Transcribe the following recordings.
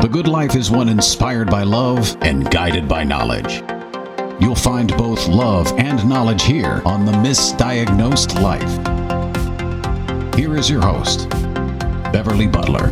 The good life is one inspired by love and guided by knowledge. You'll find both love and knowledge here on The Misdiagnosed Life. Here is your host, Beverly Butler.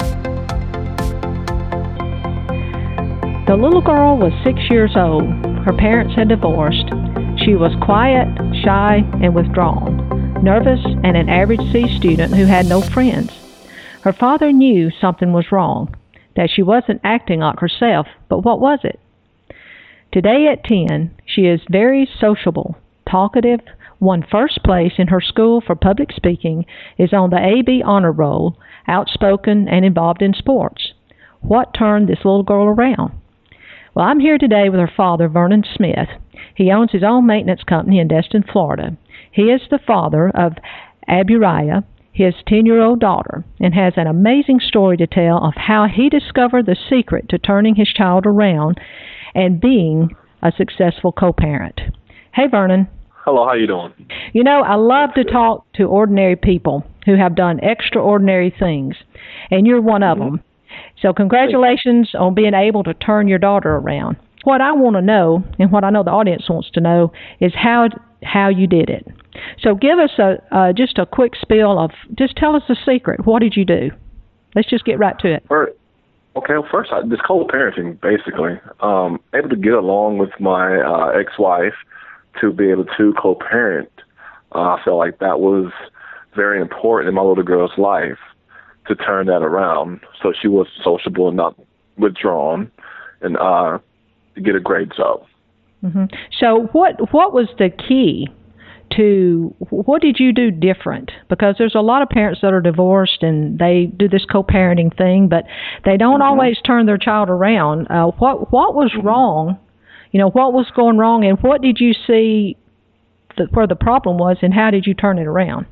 The little girl was 6 years old. Her parents had divorced. She was quiet, shy, and withdrawn, nervous, and an average C student who had no friends. Her father knew something was wrong, that she wasn't acting like herself, but what was it? Today at 10, she is very sociable, talkative, won first place in her school for public speaking, is on the AB honor roll, outspoken, and involved in sports. What turned this little girl around? Well, I'm here today with her father, Vernon Smith. He owns his own maintenance company in Destin, Florida. He is the father of Aburiah, his 10-year-old daughter, and has an amazing story to tell of how he discovered the secret to turning his child around and being a successful co-parent. Hey, Vernon. Hello, how you doing? You know, I love to talk to ordinary people who have done extraordinary things, and you're one of them. So congratulations on being able to turn your daughter around. What I want to know, and what I know the audience wants to know, is how you did it. So give us just a quick spiel of, just tell us the secret. What did you do? Let's just get right to it. First, this co-parenting, basically. Able to get along with my ex-wife to be able to co-parent. I felt like that was very important in my little girl's life to turn that around. So she was sociable and not withdrawn, and to get a great job. Mm-hmm. So what was the key to, what did you do different? Because there's a lot of parents that are divorced and they do this co-parenting thing, but they don't always turn their child around. What was wrong? You know, what was going wrong, and what did you see where the problem was, and how did you turn it around?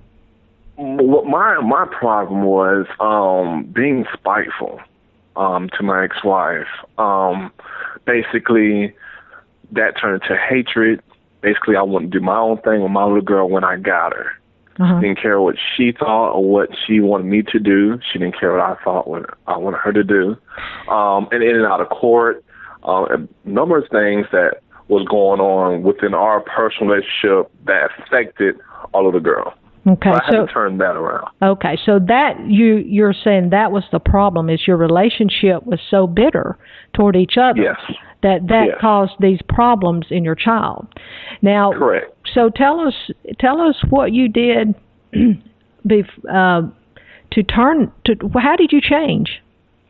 My problem was being spiteful to my ex-wife. Basically, that turned into hatred. Basically, I wanted to do my own thing with my little girl when I got her. Didn't care what she thought or what she wanted me to do. She didn't care what I thought what I wanted her to do. And in and out of court, a number of things that was going on within our personal relationship that affected our little girl. Okay, so I had to turn that around. Okay, so that you're saying that was the problem, is your relationship was so bitter toward each other. Yes. That yes. caused these problems in your child. Now, correct. So tell us what you did to turn to. How did you change?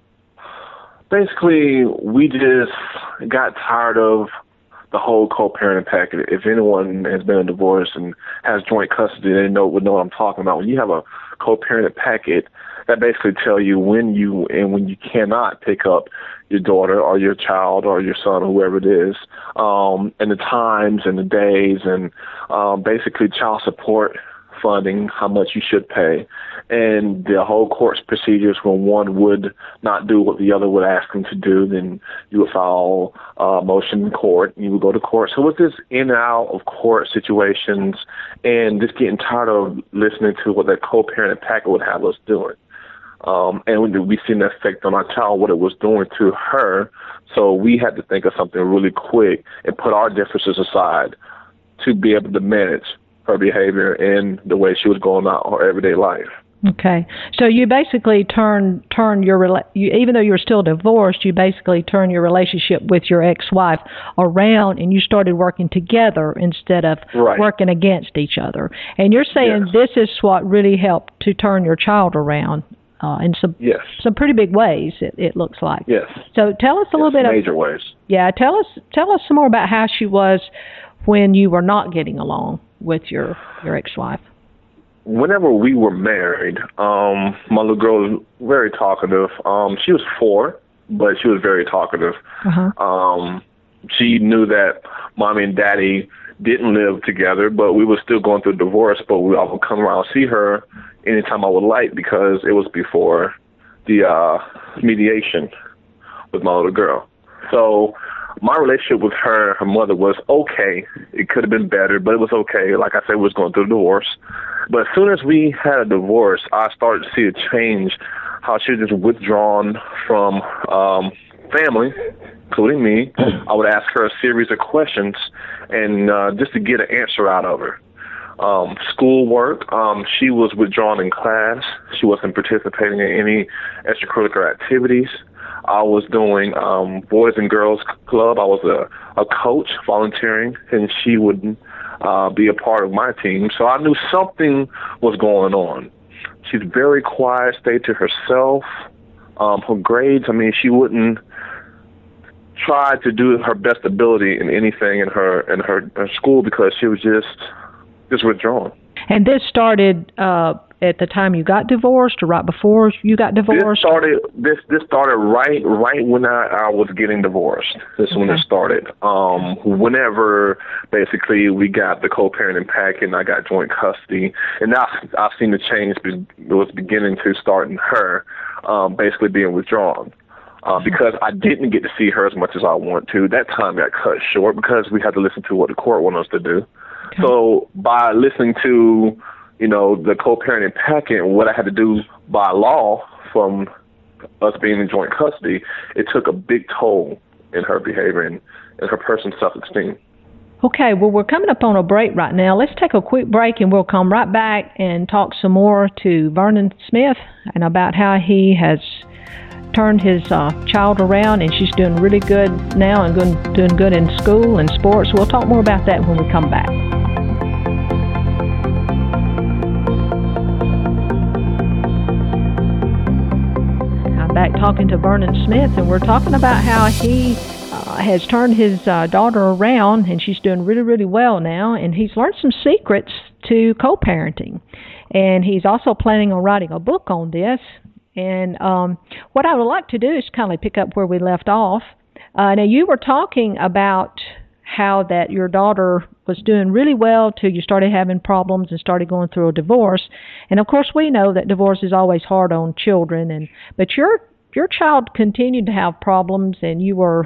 Basically, we just got tired of the whole co-parenting package. If anyone has been in divorce and has joint custody, they would know what I'm talking about. When you have a co-parenting packet, that basically tell you when you cannot pick up your daughter or your child or your son, or whoever it is, and the times and the days, and basically child support funding, how much you should pay, and the whole court procedures when one would not do what the other would ask them to do, then you would file a motion in court, and you would go to court. So with this in and out of court situations, and just getting tired of listening to what that co-parenting packet would have us doing. And we seen the effect on our child, what it was doing to her. So we had to think of something really quick and put our differences aside to be able to manage her behavior and the way she was going out her everyday life. Okay, so you basically turn your even though you were still divorced, you basically turned your relationship with your ex-wife around, and you started working together instead of working against each other. And you're saying this is what really helped to turn your child around in some pretty big ways. It looks like. Yes. So tell us a little bit major ways. Yeah, tell us some more about how she was when you were not getting along with your ex-wife. Whenever we were married, my little girl was very talkative. She was 4, but she was very talkative. She knew that mommy and daddy didn't live together, but we were still going through divorce, but I would come around and see her anytime I would like, because it was before the mediation with my little girl. So my relationship with her mother was okay. It could have been better, but it was okay. Like I said, we was going through a divorce. But as soon as we had a divorce, I started to see a change how she was just withdrawn from family, including me. I would ask her a series of questions and just to get an answer out of her. Schoolwork, she was withdrawn in class. She wasn't participating in any extracurricular activities. I was doing Boys and Girls Club. I was a coach volunteering, and she would be a part of my team. So I knew something was going on. She's very quiet, stayed to herself. Her grades, I mean, she wouldn't try to do her best ability in anything in her school because she was just withdrawn. And this started at the time you got divorced, or right before you got divorced? This started right when I was getting divorced. This is when it started. Whenever basically we got the co-parenting packet and I got joint custody, and now I've seen the change. It was beginning to start in her, basically being withdrawn. Because I didn't get to see her as much as I want to. That time got cut short because we had to listen to what the court wanted us to do. Okay. So by listening to, the co-parenting packet, what I had to do by law from us being in joint custody, it took a big toll in her behavior and her personal self-esteem. Okay, well, we're coming up on a break right now. Let's take a quick break, and we'll come right back and talk some more to Vernon Smith and about how he has turned his child around, and she's doing really good now and doing good in school and sports. We'll talk more about that when we come back. I'm back talking to Vernon Smith, and we're talking about how he has turned his daughter around, and she's doing really, really well now, and he's learned some secrets to co-parenting. And he's also planning on writing a book on this. And what I would like to do is kind of pick up where we left off. Now, you were talking about how that your daughter was doing really well till you started having problems and started going through a divorce. And, of course, we know that divorce is always hard on children. But your child continued to have problems, and you were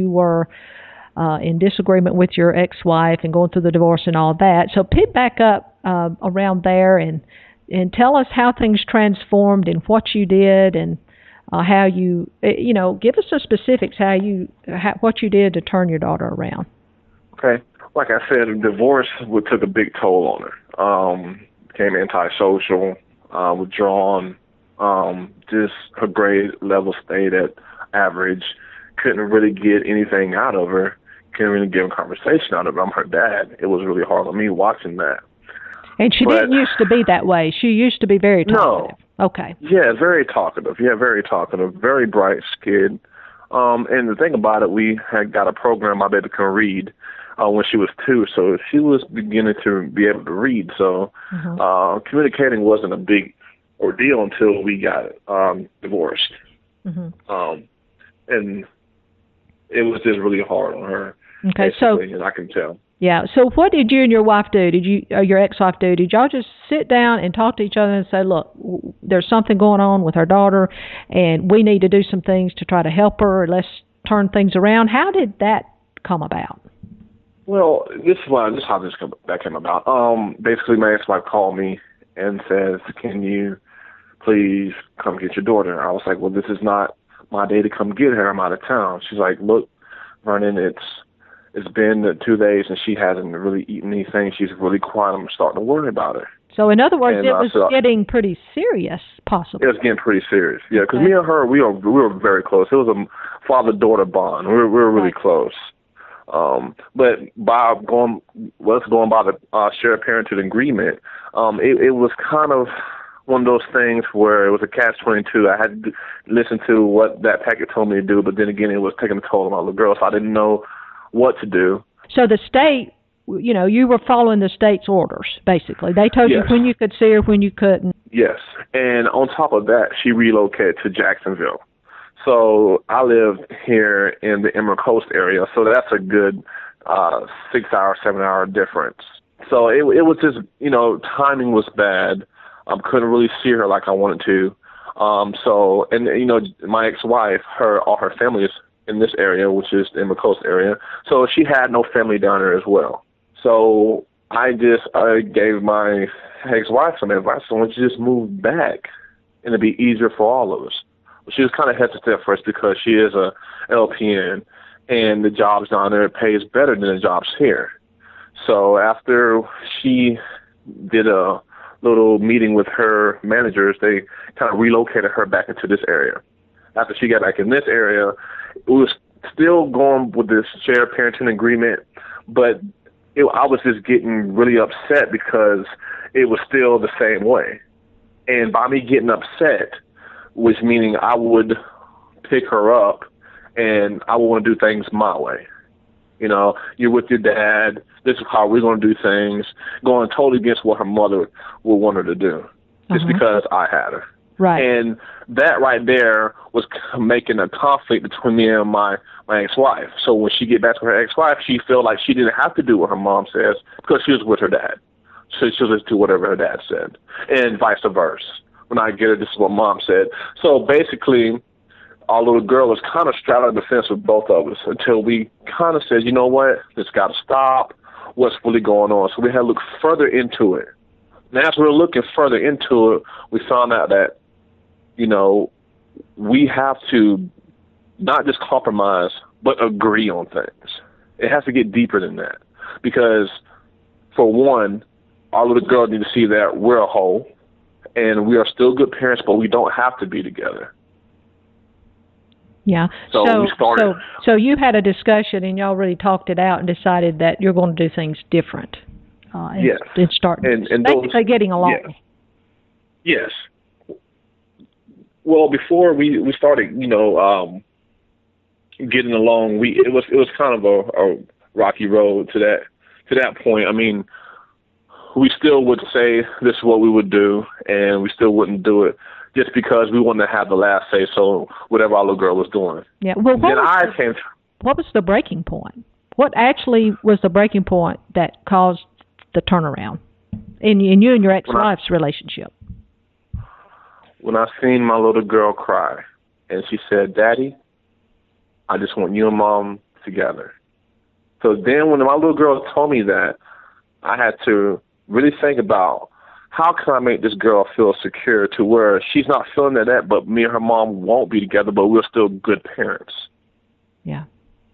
in disagreement with your ex-wife and going through the divorce and all that. So pick back up around there and tell us how things transformed and what you did and how you, give us some specifics, what you did to turn your daughter around. Okay. Like I said, the divorce took a big toll on her. Became antisocial, withdrawn, just her grade level stayed at average. Couldn't really get anything out of her. Couldn't really get a conversation out of her. I'm her dad. It was really hard on me watching that. And she didn't used to be that way. She used to be very talkative. No. Okay. Yeah, very talkative. Very talkative. Very bright kid. And the thing about it, we had got a program my baby can read when she was 2, so she was beginning to be able to read. So communicating wasn't a big ordeal until we got divorced. And it was just really hard on her. Okay, so and I can tell. Yeah. So what did you and your wife do? Your ex-wife do? Did y'all just sit down and talk to each other and say, look, there's something going on with our daughter, and we need to do some things to try to help her. Let's turn things around. How did that come about? Well, this is how that came about. Basically, my ex-wife called me and says, "Can you please come get your daughter?" I was like, "Well, this is not my day to come get her. I'm out of town." She's like, "Look, Vernon, it's been 2 days and she hasn't really eaten anything. She's really quiet. I'm starting to worry about her." So, in other words, it was getting pretty serious, possibly. It was getting pretty serious, yeah, because me and her, we were very close. It was a father-daughter bond. We were really close. But by going by the shared parenting agreement, it was kind of one of those things where it was a catch-22. I had to listen to what that packet told me to do, but then again, it was taking a toll on my little girl, so I didn't know what to do. So the state, you were following the state's orders, basically. They told you when you could see her, when you couldn't. Yes. And on top of that, she relocated to Jacksonville. So I live here in the Emerald Coast area, so that's a good 6-hour, 7-hour difference. So it was just, timing was bad. Couldn't really see her like I wanted to. My ex-wife, all her family is in this area, which is the Emerald Coast area. So she had no family down there as well. So I gave my ex-wife some advice. So why don't you just move back? and it'd be easier for all of us. She was kind of hesitant at first because she is a LPN, and the jobs down there pays better than the jobs here. So after she did a little meeting with her managers, they kind of relocated her back into this area. After she got back in this area, it was still going with this shared parenting agreement, but I was just getting really upset because it was still the same way. And by me getting upset, which meaning I would pick her up and I would want to do things my way. You know, you're with your dad, this is how we're going to do things, going totally against what her mother would want her to do, just because I had her. Right. And that right there was making a conflict between me and my ex-wife. So when she get back to her ex-wife, she felt like she didn't have to do what her mom says because she was with her dad. So she'll just do whatever her dad said, and vice versa. When I get her, this is what mom said. So basically, our little girl was kind of straddling the fence with both of us until we kind of said, you know what, this got to stop. What's really going on? So we had to look further into it. And as we were looking further into it, we found out that, you know, we have to not just compromise, but agree on things. It has to get deeper than that. Because, for one, our little girl needs to see that we're a whole, and we are still good parents, but we don't have to be together. Yeah. So we started. So you had a discussion, and y'all really talked it out and decided that you're going to do things different. Yes. And start basically getting along. Yes. Well, before we started, you know, getting along, it was kind of a rocky road to that point. I mean, we still would say this is what we would do, and we still wouldn't do it just because we wanted to have the last say. So whatever our little girl was doing. Yeah. Well, what was the breaking point? What actually was the breaking point that caused the turnaround in you and your ex-wife's relationship? When I seen my little girl cry, and she said, "Daddy, I just want you and Mom together." So then when my little girl told me that, I had to really think about how can I make this girl feel secure to where she's not feeling that, but me and her mom won't be together, but we're still good parents. Yeah.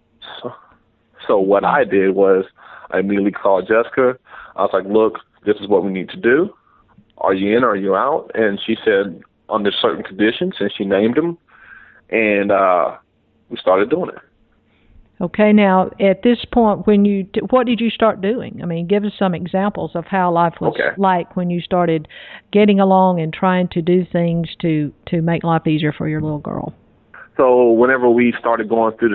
So what I did was I immediately called Jessica. I was like, look, this is what we need to do. Are you in or are you out? And she said, under certain conditions, and she named them. And we started doing it. Okay, now, at this point, what did you start doing? I mean, give us some examples of how life was like when you started getting along and trying to do things to make life easier for your little girl. So whenever we started going through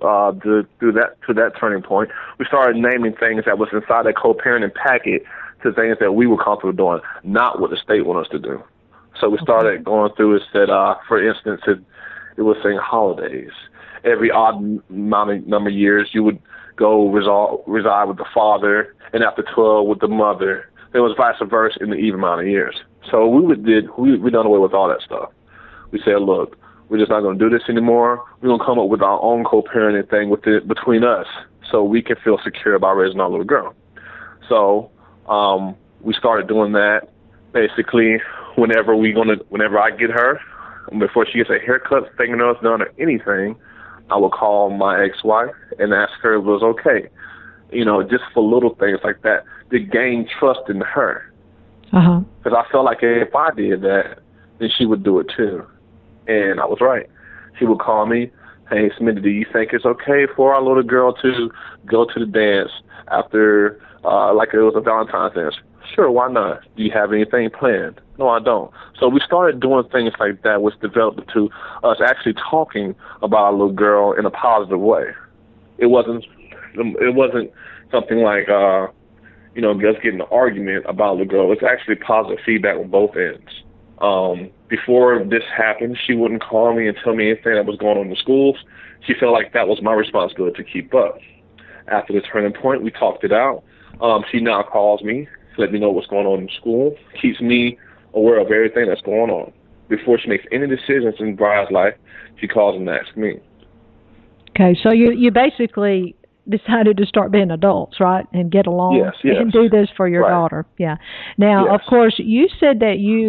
that turning point, we started naming things that was inside that co-parenting packet to things that we were comfortable doing, not what the state wanted us to do. So we started going through it. Said, for instance, it was saying holidays. Every odd number of years, you would go reside with the father, and after 12 with the mother. It was vice versa in the even amount of years. So we done away with all that stuff. We said, look, we're just not going to do this anymore. We're going to come up with our own co-parenting thing between us, so we can feel secure about raising our little girl. So we started doing that. Basically, whenever I get her, before she gets a haircut, fingernails done, or anything, I would call my ex-wife and ask her if it was okay. You know, just for little things like that to gain trust in her. Because I felt like if I did that, then she would do it too. And I was right. She would call me, hey, Smitty, do you think it's okay for our little girl to go to the dance after, like it was a Valentine's dance? Sure, why not? Do you have anything planned? No, I don't. So we started doing things like that, which developed into us actually talking about our little girl in a positive way. It wasn't something like, just getting an argument about the girl. It's actually positive feedback on both ends. Before this happened, she wouldn't call me and tell me anything that was going on in the schools. She felt like that was my responsibility to keep up. After the turning point, we talked it out. She now calls me to let me know what's going on in school, keeps me aware of everything that's going on. Before she makes any decisions in Briar's life, she calls and asks me. Okay, so you basically decided to start being adults, right, and get along yes. and do this for your daughter. Yeah. Now, of course, you said that you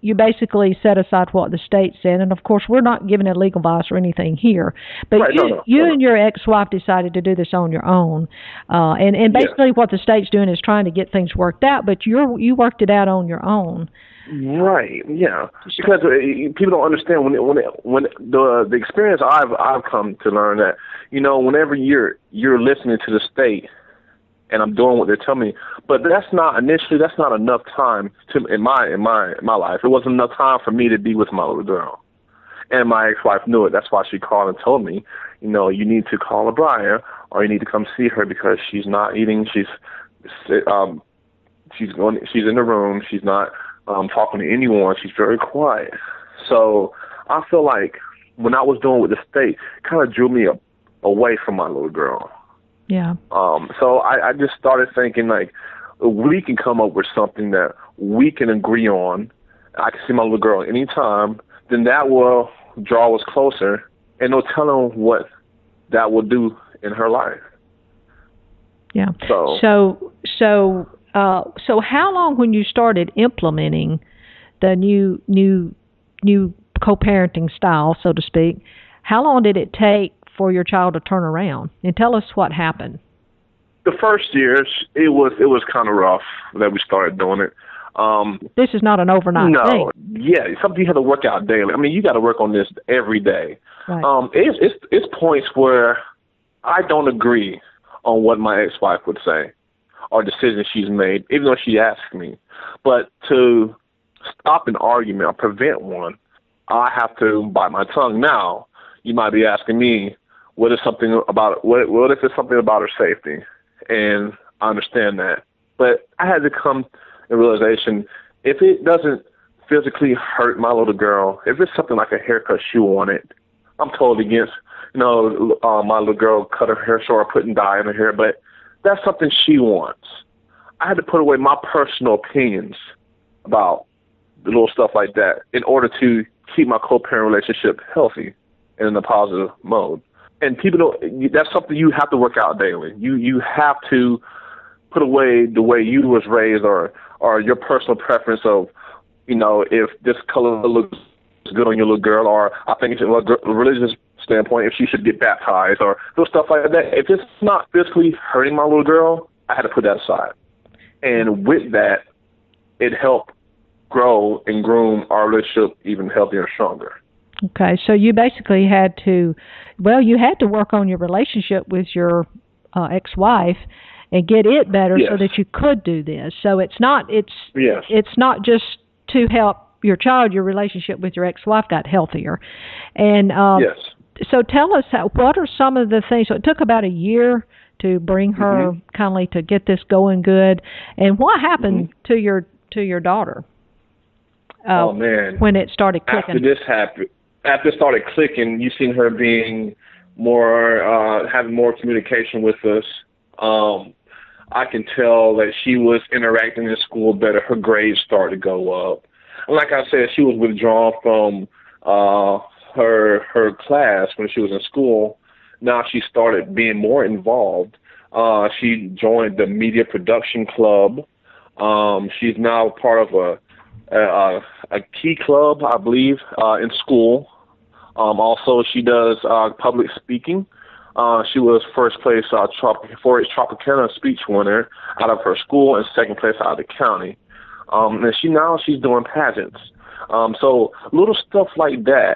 you basically set aside what the state said, and of course we're not giving a legal advice or anything here. But right, you and your ex-wife decided to do this on your own, and basically what the state's doing is trying to get things worked out. But you worked it out on your own. Right. Yeah. Because people don't understand when the experience I've come to learn that, you know, whenever you're listening to the state, and I'm doing what they're telling me, but that's not enough time in my life. It wasn't enough time for me to be with my little girl, and my ex-wife knew it. That's why she called and told me, you know, you need to call Brian, or you need to come see her because she's not eating. She's in the room. She's not talking to anyone. She's very quiet. So I feel like when I was doing with the state, it kind of drew me away from my little girl. Yeah. So I just started thinking, like, we can come up with something that we can agree on. I can see my little girl anytime. Then that will draw us closer, and no telling what that will do in her life. Yeah. So how long, when you started implementing the new co-parenting style, so to speak, how long did it take for your child to turn around? And tell us what happened. The first years, it was kind of rough that we started doing it. This is not an overnight thing. Yeah, something you have to work out daily. I mean, you got to work on this every day. Right. It's points where I don't agree on what my ex-wife would say or decisions she's made, even though she asked me. But to stop an argument or prevent one, I have to bite my tongue. Now, you might be asking me, what if it's something about her safety? And I understand that. But I had to come to realization, if it doesn't physically hurt my little girl, if it's something like a haircut she wanted, I'm totally against, my little girl cut her hair short or putting dye in her hair, but that's something she wants. I had to put away my personal opinions about the little stuff like that in order to keep my co-parent relationship healthy and in a positive mode. And that's something you have to work out daily. You have to put away the way you was raised or your personal preference of, if this color looks good on your little girl, or I think it's from a religious standpoint, if she should get baptized or those stuff like that. If it's not physically hurting my little girl, I had to put that aside. And with that, it helped grow and groom our relationship even healthier and stronger. Okay, so you basically had to work on your relationship with your ex-wife and get it better, yes, so that you could do this. So it's not just to help your child. Your relationship with your ex-wife got healthier, and yes. So tell us, what are some of the things? So it took about a year to bring her kindly to get this going good, and what happened to your daughter? Oh man! When it started clicking. After it started clicking, you seen her being more, having more communication with us. I can tell that she was interacting in school better. Her grades started to go up. And like I said, she was withdrawn from her class when she was in school. Now she started being more involved. She joined the media production club. She's now part of a key club, I believe, in school. Also, she does public speaking. She was first place 4-H Tropicana speech winner out of her school and second place out of the county. And she's doing pageants. So little stuff like that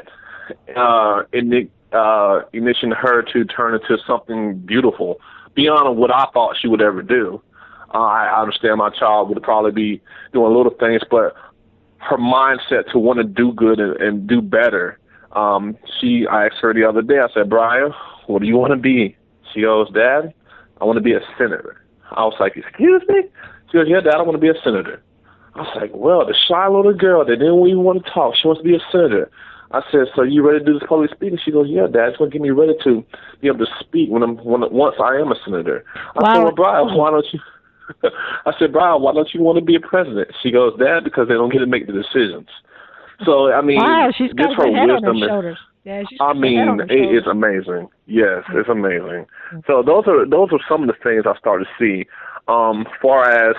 ignition her to turn into something beautiful beyond what I thought she would ever do. I understand my child would probably be doing little things, but her mindset to want to do good and do better. I asked her the other day, I said, Brian, what do you want to be? She goes, Dad, I want to be a senator. I was like, excuse me? She goes, yeah, Dad, I want to be a senator. I was like, well, the shy little girl that didn't even want to talk, she wants to be a senator. I said, so you ready to do this public speaking? She goes, yeah, Dad, it's going to get me ready to be able to speak once I am a senator. I said, well, Brian, why don't you? I said, Brian, why don't you want to be a president? She goes, Dad, because they don't get to make the decisions. So, I mean, wow, she's got just her head wisdom. On her shoulders. Yeah, it is amazing. Yes, it's amazing. So those are some of the things I started to see. Far as,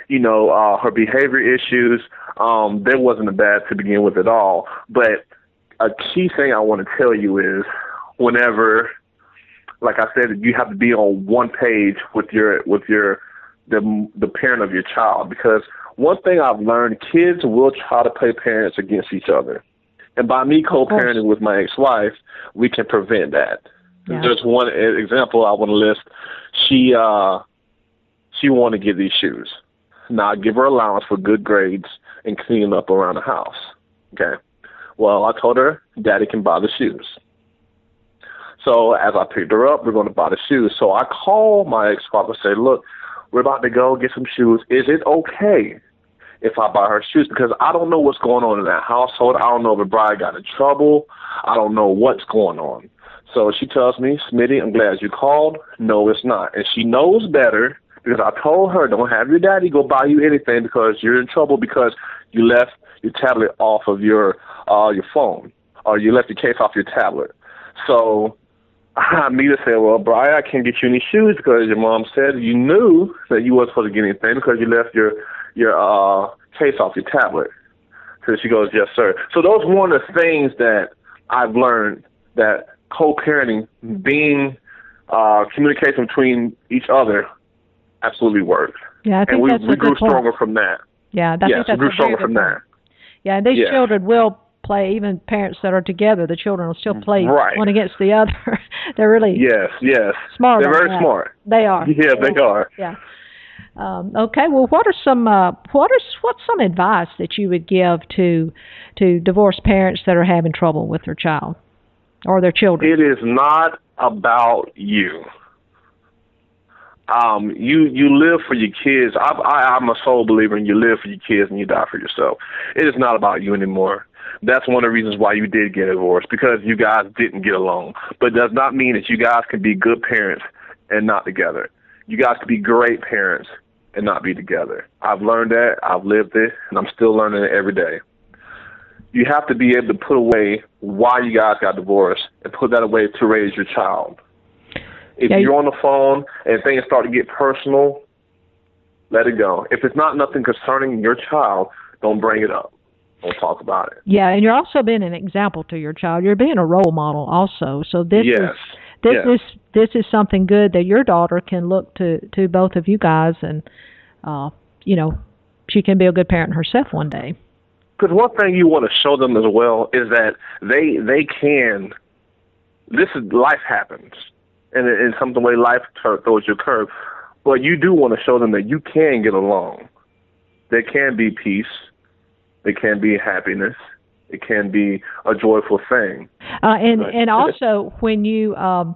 her behavior issues, there wasn't a bad to begin with at all. But a key thing I want to tell you is whenever, like I said, you have to be on one page with the parent of your child, because one thing I've learned, kids will try to play parents against each other. And by me co-parenting with my ex-wife, we can prevent that. Yeah. There's one example I want to list. She wanted to get these shoes. Now, I give her allowance for good grades and cleaning up around the house. Okay. Well, I told her, Daddy can buy the shoes. So as I picked her up, we're going to buy the shoes. So I call my ex-wife and say, look, we're about to go get some shoes. Is it okay if I buy her shoes? Because I don't know what's going on in that household. I don't know if the bride got in trouble. I don't know what's going on. So she tells me, Smitty, I'm glad you called. No, it's not. And she knows better, because I told her, don't have your daddy go buy you anything because you're in trouble because you left your tablet off of your phone, or you left your case off your tablet. So I immediately said, well, Brian, I can't get you any shoes because your mom said you knew that you wasn't supposed to get anything because you left your case off your tablet. So she goes, yes, sir. So those are one of the things that I've learned, that co-parenting, being communication between each other, absolutely works. Yeah, I think and we grew stronger from that. Yeah, I think that's we grew stronger from that. Yeah, and these children will play, even parents that are together, the children will still play one against the other. They're really smart. They're very smart. They are. Yeah, they are. Yeah. Okay. Well, what's some advice that you would give to divorced parents that are having trouble with their child or their children? It is not about you. You live for your kids. I'm a sole believer in you live for your kids and you die for yourself. It is not about you anymore. That's one of the reasons why you did get divorced, because you guys didn't get along. But it does not mean that you guys can be good parents and not together. You guys can be great parents and not be together. I've learned that. I've lived it, and I'm still learning it every day. You have to be able to put away why you guys got divorced and put that away to raise your child. If you're on the phone and things start to get personal, let it go. If it's not nothing concerning your child, don't bring it up. Don't talk about it. Yeah, and you're also being an example to your child. You're being a role model also. So this is something good that your daughter can look to both of you guys, and she can be a good parent herself one day. Because one thing you want to show them as well is that they can. Life happens. And in some way, life throws you a curve. But you do want to show them that you can get along. There can be peace. There can be happiness. It can be a joyful thing. And also, when you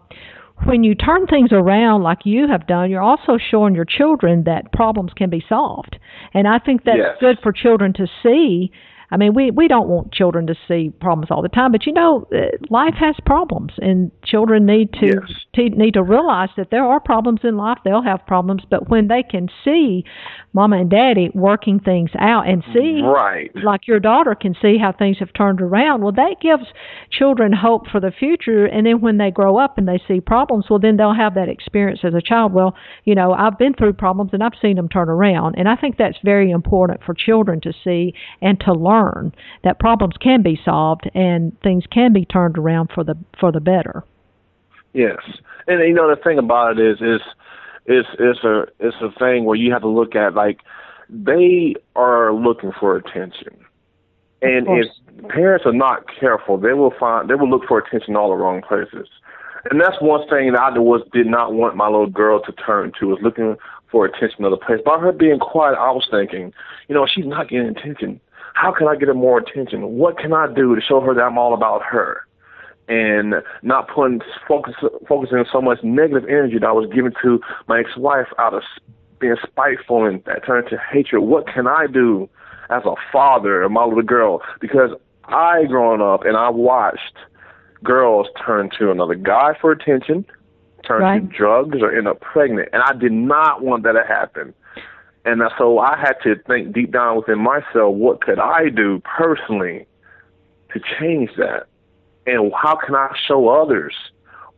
turn things around like you have done, you're also showing your children that problems can be solved. And I think that's good for children to see. I mean, we don't want children to see problems all the time, but life has problems, and children need to realize that there are problems in life. They'll have problems, but when they can see Mama and Daddy working things out and see, like your daughter can see how things have turned around, well, that gives children hope for the future. And then when they grow up and they see problems, well, then they'll have that experience as a child. Well, I've been through problems and I've seen them turn around, and I think that's very important for children to see and to learn. That problems can be solved and things can be turned around for the better. Yes, and the thing about it is it's a thing where you have to look at, like, they are looking for attention, and if parents are not careful, they will look for attention all the wrong places. And that's one thing that I did not want my little girl to turn to, was looking for attention other place. By her being quiet, I was thinking, she's not getting attention. How can I get her more attention? What can I do to show her that I'm all about her? And not focusing so much negative energy that I was giving to my ex-wife out of being spiteful, and that turned to hatred. What can I do as a father of my little girl? Because I, growing up, and I watched girls turn to another guy for attention, turn to drugs, or end up pregnant. And I did not want that to happen. And so I had to think deep down within myself, what could I do personally to change that? And how can I show others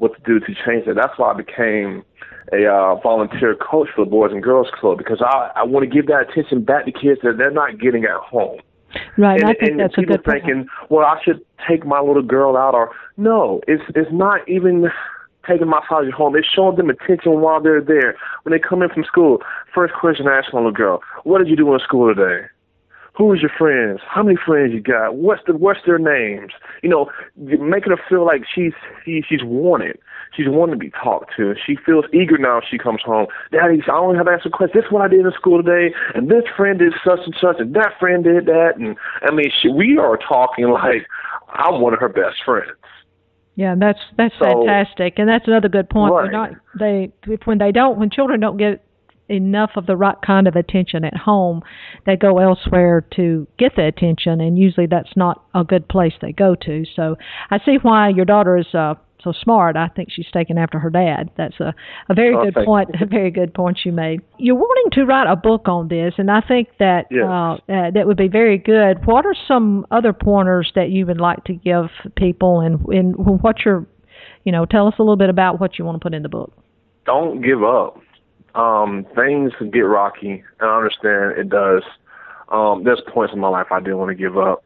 what to do to change that. That's why I became a volunteer coach for the Boys and Girls Club, because I want to give that attention back to kids that they're not getting at home. Right, and I think that's a good point. People thinking, well, I should take my little girl out, or no, it's not even taking my child home. It's showing them attention while they're there. When they come in from school, first question I ask my little girl, what did you do in school today? Who is your friends? How many friends you got? What's their names? You know, making her feel like she's wanted. She's wanted to be talked to. She feels eager now when she comes home. Daddy, I only have to answer questions. This is what I did in school today, and this friend did such and such, and that friend did that. And I mean, we are talking like I'm one of her best friends. Yeah, that's fantastic, and that's another good point. Right. When children don't get enough of the right kind of attention at home, they go elsewhere to get the attention, and usually that's not a good place they go to. So I see why your daughter is so smart. I think she's taken after her dad. That's a very good point. A very good point you made. You're wanting to write a book on this, and I think that that would be very good. What are some other pointers that you would like to give people, and what tell us a little bit about what you want to put in the book? Don't give up. Things get rocky, and I understand it does. There's points in my life I didn't want to give up.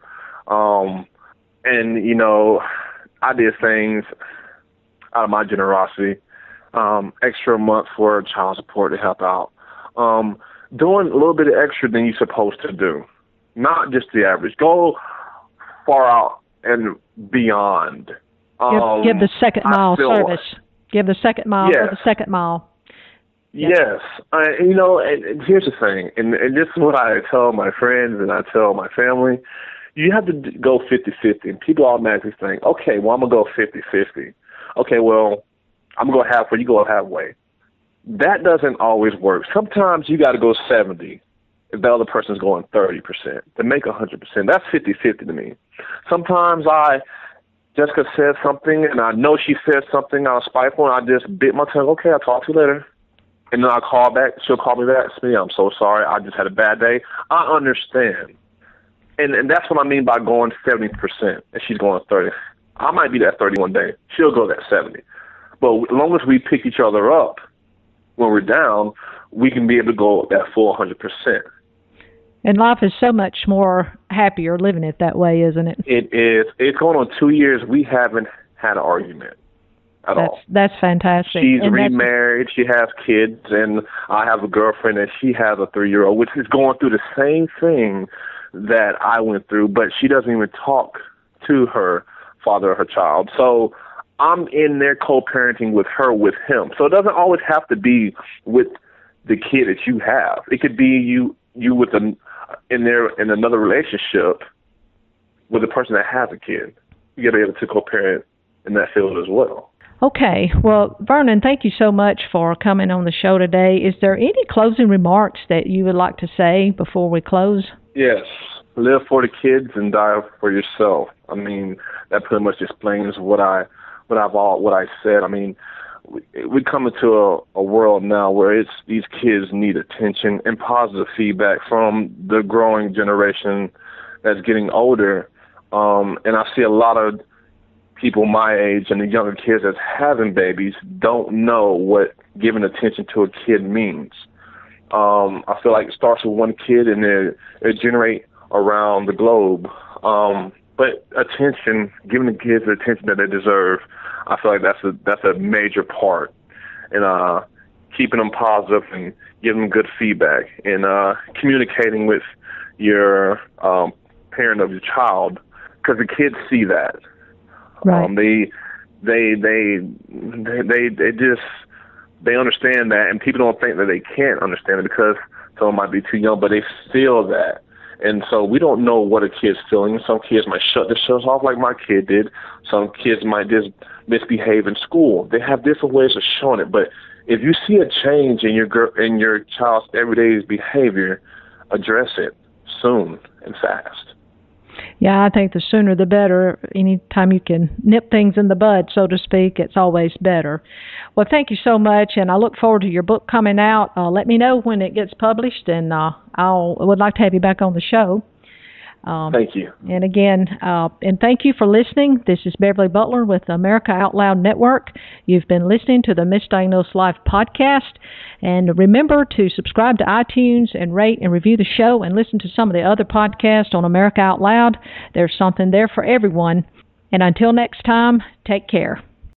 And I did things out of my generosity, extra month for child support to help out, doing a little bit of extra than you're supposed to do, not just the average. Go far out and beyond. Give the second mile service. Give the second mile for the second mile. Yes. And here's the thing, and this is what I tell my friends and I tell my family. You have to go 50-50, and people automatically think, okay, well, I'm going to go 50-50. Okay, well, I'm going to go halfway, you go halfway. That doesn't always work. Sometimes you got to go 70 if the other person's going 30% to make 100%. That's 50-50 to me. Sometimes Jessica said something, and I know she said something out of spiteful, and I just bit my tongue. Okay, I'll talk to you later. And then I'll call back. She'll call me back. Say, I'm so sorry. I just had a bad day. I understand. And that's what I mean by going 70%, and she's going 30. I might be that 30 one day. She'll go that 70. But as long as we pick each other up when we're down, we can be able to go that full 100%. And life is so much more happier living it that way, isn't it? It is. It's going on 2 years. We haven't had an argument at all. That's fantastic. She's remarried. She has kids, and I have a girlfriend, and she has a 3-year-old, which is going through the same thing that I went through, but she doesn't even talk to her father or her child. So I'm in there co-parenting with her, with him. So it doesn't always have to be with the kid that you have. It could be you with in another relationship with a person that has a kid. You got to be able to co-parent in that field as well. Okay. Well, Vernon, thank you so much for coming on the show today. Is there any closing remarks that you would like to say before we close? Yes. Live for the kids and die for yourself. I mean, that pretty much explains what I said. I mean, we come into a world now where these kids need attention and positive feedback from the growing generation that's getting older. And I see a lot of people my age and the younger kids that's having babies don't know what giving attention to a kid means. I feel like it starts with one kid and it generate around the globe. But attention, giving the kids the attention that they deserve, I feel like that's a major part in keeping them positive and giving them good feedback and communicating with your parent of your child, because the kids see that. Right. They understand that, and people don't think that they can't understand it because someone might be too young, but they feel that. And so we don't know what a kid's feeling. Some kids might shut their shows off like my kid did. Some kids might just misbehave in school. They have different ways of showing it. But if you see a change in your child's everyday behavior, address it soon and fast. Yeah, I think the sooner the better. Anytime you can nip things in the bud, so to speak, it's always better. Well, thank you so much, and I look forward to your book coming out. Let me know when it gets published, and I would like to have you back on the show. Thank you. And again, and thank you for listening. This is Beverly Butler with the America Out Loud Network. You've been listening to the Misdiagnosed Life podcast. And remember to subscribe to iTunes and rate and review the show and listen to some of the other podcasts on America Out Loud. There's something there for everyone. And until next time, take care.